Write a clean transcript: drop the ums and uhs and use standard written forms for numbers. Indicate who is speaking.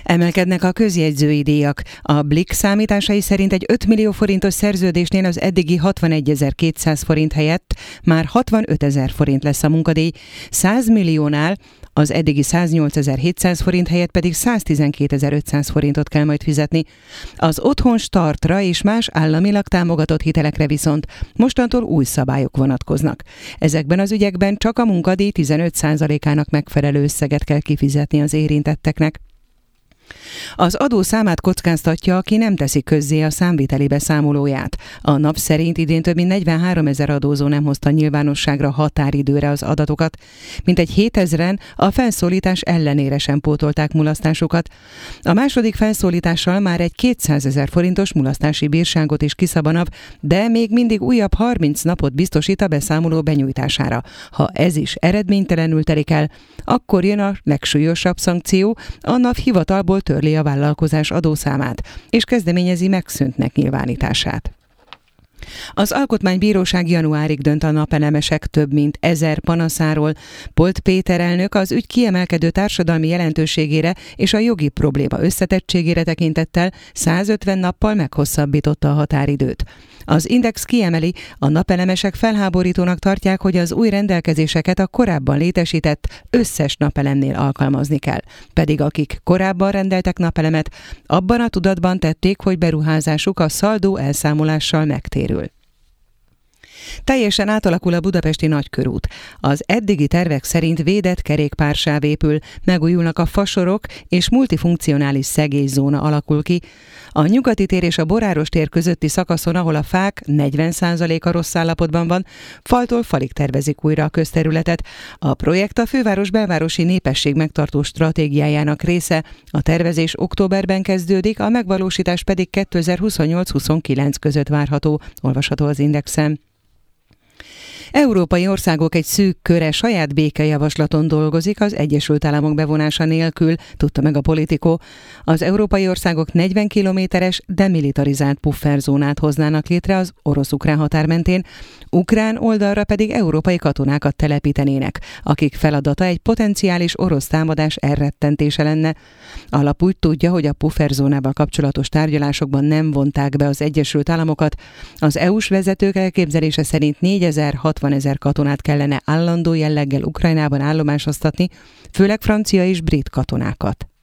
Speaker 1: Emelkednek a közjegyzői díjak. A Blick számításai szerint egy 5 millió forintos szerződésnél az eddigi 61.200 forint helyett már 65.000 forint lesz a munkadíj, 100 milliónál az eddigi 108.700 forint helyett pedig 112.500 forintot kell majd fizetni. Az otthon startra és más államilag támogatott hitelekre viszont mostantól új szabályok vonatkoznak. Ezekben az ügyekben csak a munkadíj 15%-ának megfelelő összeget kell kifizetni az érintetteknek. Az adó számát kockáztatja, aki nem teszi közzé a számviteli beszámolóját. A nap szerint idén több mint 43 000 adózó nem hozta nyilvánosságra határidőre az adatokat. Mintegy 7000-en a felszólítás ellenére sem pótolták mulasztásukat. A második felszólítással már egy 200 000 forintos mulasztási bírságot is kiszab a nap, de még mindig újabb 30 napot biztosít a beszámoló benyújtására. Ha ez is eredménytelenül telik el, akkor jön a legsúlyosabb szankció, a NAV hivatalból törli a vállalkozás adószámát, és kezdeményezi megszűntnek nyilvánítását. Az Alkotmánybíróság januárig dönt a napelemesek több mint 1000 panaszáról. Polt Péter elnök az ügy kiemelkedő társadalmi jelentőségére és a jogi probléma összetettségére tekintettel 150 nappal meghosszabbította a határidőt. Az Index kiemeli, a napelemesek felháborítónak tartják, hogy az új rendelkezéseket a korábban létesített összes napelemnél alkalmazni kell. Pedig akik korábban rendeltek napelemet, abban a tudatban tették, hogy beruházásuk a szaldó elszámolással megtérül. Teljesen átalakul a budapesti nagykörút. Az eddigi tervek szerint védett kerékpársáv épül, megújulnak a fasorok és multifunkcionális szegélyzóna alakul ki. A Nyugati tér és a Boráros tér közötti szakaszon, ahol a fák 40%-a rossz állapotban van, faltól falig tervezik újra a közterületet. A projekt a főváros belvárosi népesség megtartó stratégiájának része. A tervezés októberben kezdődik, a megvalósítás pedig 2028-29 között várható, olvasható az Indexen. Európai országok egy szűk köre saját békejavaslaton dolgozik az Egyesült Államok bevonása nélkül, tudta meg a Politico. Az európai országok 40 kilométeres demilitarizált pufferzónát hoznának létre az orosz-ukrán határ mentén, ukrán oldalra pedig európai katonákat telepítenének, akik feladata egy potenciális orosz támadás elrettentése lenne. A lap úgy tudja, hogy a pufferzónával kapcsolatos tárgyalásokban nem vonták be az Egyesült Államokat. Az EU-s vezetők elképzelése szerint 4000-60 000 katonát kellene állandó jelleggel Ukrajnában állomásoztatni, főleg francia és brit katonákat.